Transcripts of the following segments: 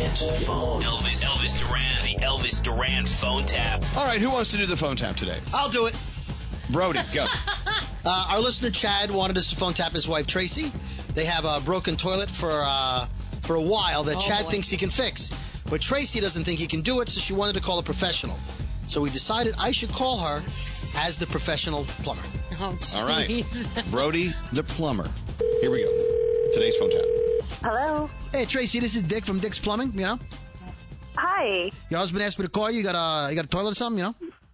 Answer the phone. Elvis Duran, the Elvis Duran phone tap. All right, who wants to do the phone tap today? I'll do it. Brody, go. Our listener Chad wanted us to phone tap his wife Tracy. They have a broken toilet for a while that Chad thinks he can fix. But Tracy doesn't think he can do it, so she wanted to call a professional. So we decided I should call her as the professional plumber. Oh, All right. Brody the plumber. Here we go. Today's phone tap. Hello. Hey, Tracy, this is Dick from Dick's Plumbing, you know? Hi. Your husband asked me to call you. You got a toilet or something, you know?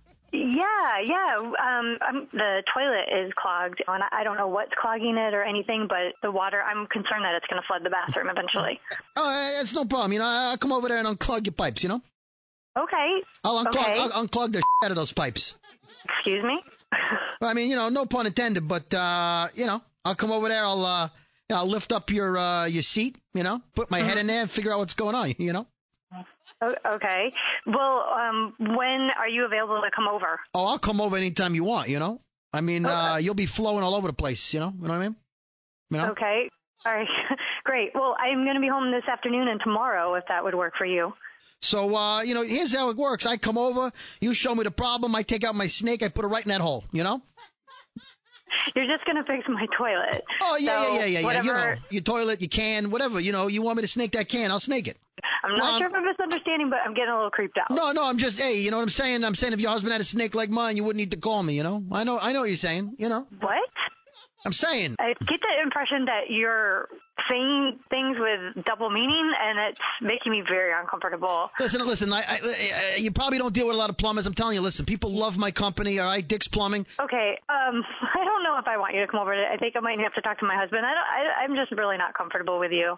Yeah. The toilet is clogged, and I don't know what's clogging it or anything, but the water, I'm concerned that it's going to flood the bathroom eventually. Oh, it's no problem. You know, I'll come over there and unclog your pipes, you know? Okay. I'll unclog the out of those pipes. Excuse me? I mean, you know, no pun intended, but, you know, I'll come over there. I'll lift up your seat, you know, put my head in there and figure out what's going on, you know? Okay. Well, when are you available to come over? Oh, I'll come over anytime you want, you know? I mean, you'll be flowing all over the place, you know? You know what I mean? You know? Okay. All right. Great. Well, I'm going to be home this afternoon and tomorrow, if that would work for you. So, you know, here's how it works. I come over, you show me the problem, I take out my snake, I put it right in that hole, you know? You're just going to fix my toilet. Oh, yeah. Whatever. You know, your toilet, your can, whatever. You know, you want me to snake that can, I'll snake it. I'm not sure if I'm misunderstanding, but I'm getting a little creeped out. No, I'm just, hey, you know what I'm saying? I'm saying if your husband had a snake like mine, you wouldn't need to call me, you know? I know what you're saying, you know? What? I'm saying. I get the impression that you're saying things with double meaning, and it's making me very uncomfortable. Listen, you probably don't deal with a lot of plumbers. I'm telling you, listen, people love my company, all right, Dick's Plumbing. Okay, I don't know if I want you to come over. I think I might have to talk to my husband. I'm just really not comfortable with you.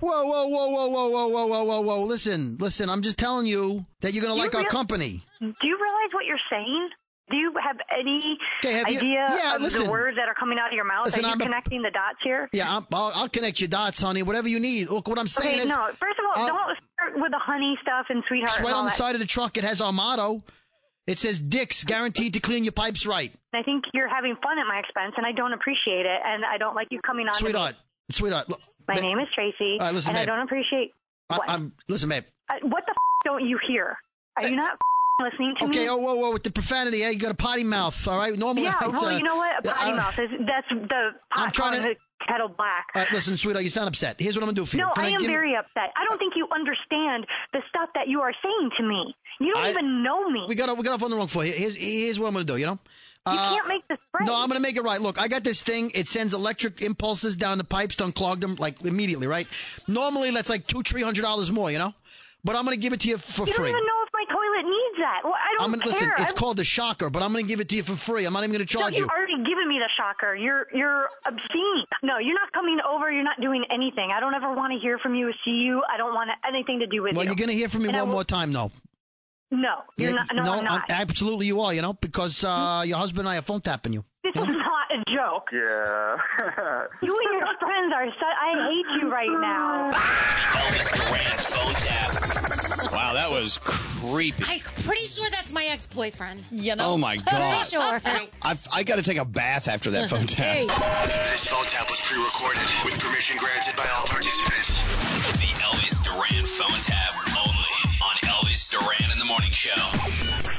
Whoa. Listen, I'm just telling you that you're going to like our company. Do you realize what you're saying? Do you have any idea of the words that are coming out of your mouth? Are you connecting the dots here? Yeah, I'll connect your dots, honey, whatever you need. Look, what I'm saying is... Okay, no, first of all, don't start with the honey stuff and sweetheart. It's right and all on the that. side of the truck. It has our motto. It says, Dick's, guaranteed to clean your pipes right. I think you're having fun at my expense, and I don't appreciate it, and I don't like you coming on Sweetheart, look. My name is Tracy, listen, and babe. I don't appreciate... Listen, babe. What the don't you hear? Are you not listening to me? Okay, whoa, with the profanity, you got a potty mouth, all right? Normally, yeah, well, you know what? A potty mouth that's the pot calling the kettle black. All right, listen, sweetheart, you sound upset. Here's what I'm going to do for you. No, I am very upset. I don't think you understand the stuff that you are saying to me. You don't even know me. We got off on the wrong foot. Here's what I'm going to do, you know? You can't make this right. No, I'm going to make it right. Look, I got this thing. It sends electric impulses down the pipes to unclog them, like, immediately, right? Normally, that's like $200-300 more, you know? But I'm going to give it to you for free. You don't even know if my toilet needs that. Well, I don't care. Listen, it's called the shocker, but I'm going to give it to you for free. I'm not even going to charge you. You've already given me the shocker. You're obscene. No, you're not coming over. You're not doing anything. I don't ever want to hear from you or see you. I don't want anything to do with you. Well, you're going to hear from me one more time, though. No, you're not. No, I'm not. Absolutely you are, you know, because your husband and I are phone tapping you. This is not a joke. Yeah. You and your friends are I hate you right now. Elvis Duran phone tap. Wow, that was creepy. I'm pretty sure that's my ex-boyfriend. You know? Oh, my God. Pretty sure. I got to take a bath after that phone tap. Hey. This phone tap was pre-recorded with permission granted by all participants. The Elvis Duran phone tap only on Elvis Duran in the Morning Show.